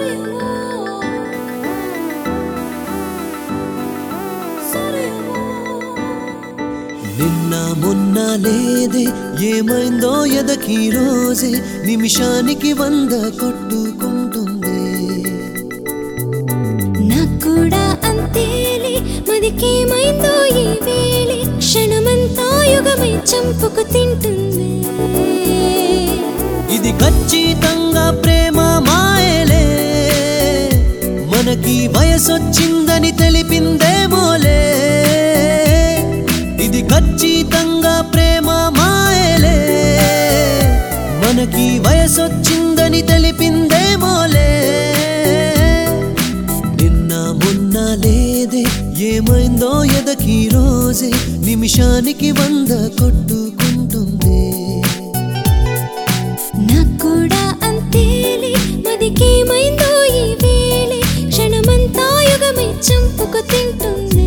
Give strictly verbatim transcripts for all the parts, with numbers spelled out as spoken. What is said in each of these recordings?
నిన్న మొన్న లేదే ఏమైందో ఎదకి రోజే నిమిషానికి వంద కొట్టుకుంటుంది నాకూడా అంతేలే మదికేమైందో ఈ వేళే క్షణమంతా యుగమై చంపుకు తింటుంది ఇది ఖచ్చితంగా ప్రేమ మాయలే మనకి వయసొచ్చిందని తెలిపిందేమోలే ఇది ఖచ్చితంగా ప్రేమ మాయలే మనకి వయసొచ్చిందని తెలిపిందేమోలే నిన్న మొన్న లేదే ఏమైందో ఎదకి రోజే నిమిషానికి వంద కొట్టుకుంటుంది నాకూడా అంతేలే మదికేమైందో ఈ వేళే క్షణమంతా యుగమై చంపుకు తింటుంది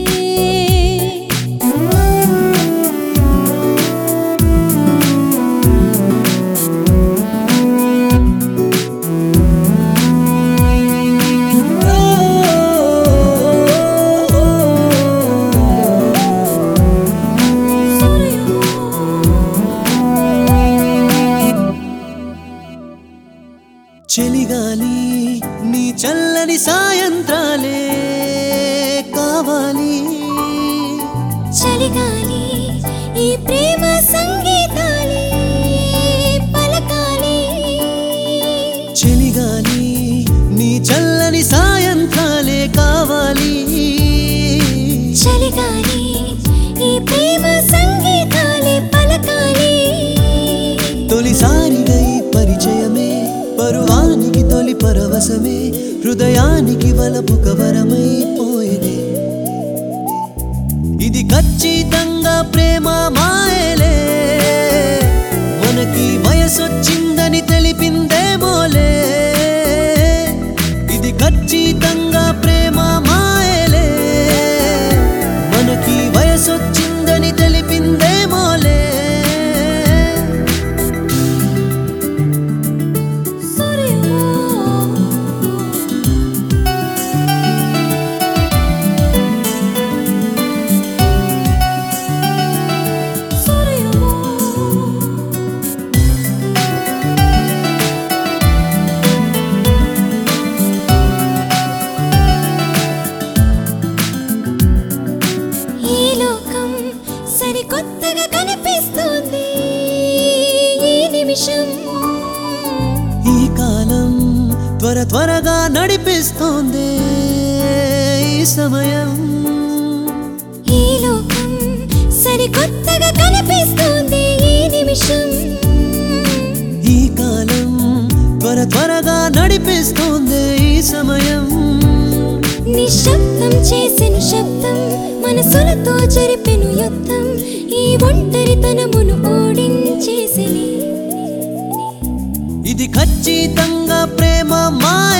చలిగాలి నీ చల్లని సాయంత్రాలే కావాలి చలిగాలి ఈ ప్రేమ సంగీతాలే పలకాలి చలిగాలి నీ చల్లని సాయంత్రాలే కావాలి చలిగాలి ఈ ప్రేమ సంగీతాలే పలకాలి తొలిసారిగా ఈ పరిచయమే పరువానికి తొలి పరవశమే హృదయానికి వలపు కవరమై పోయేదే ఇది ఖచ్చితంగా ప్రేమ మాయలే మనకి వయసొచ్చిందని తెలిపిందేమోలే ఇది ఖచ్చితంగా ప్రేమ మాయలే మనకి వయసొచ్చిందని తెలిపిందేమోలే కొత్తగా కనిపిస్తుంది ఈ నిమిషం ఈ కాలం త్వర త్వరగా నడిపిస్తోంది ఈ సమయం ఈ లోకం సరికొత్తగా కనిపిస్తుంది ఈ నిమిషం ఈ కాలం త్వర త్వరగా నడిపిస్తోంది ఈ సమయం నిశ్శబ్దం చేసెను శబ్దం మనసులతో జరిపెను యుద్ధం ఈ ఒంటరితనమును ఓడించేసిని ఇది ఖచ్చితంగా ప్రేమ మాయ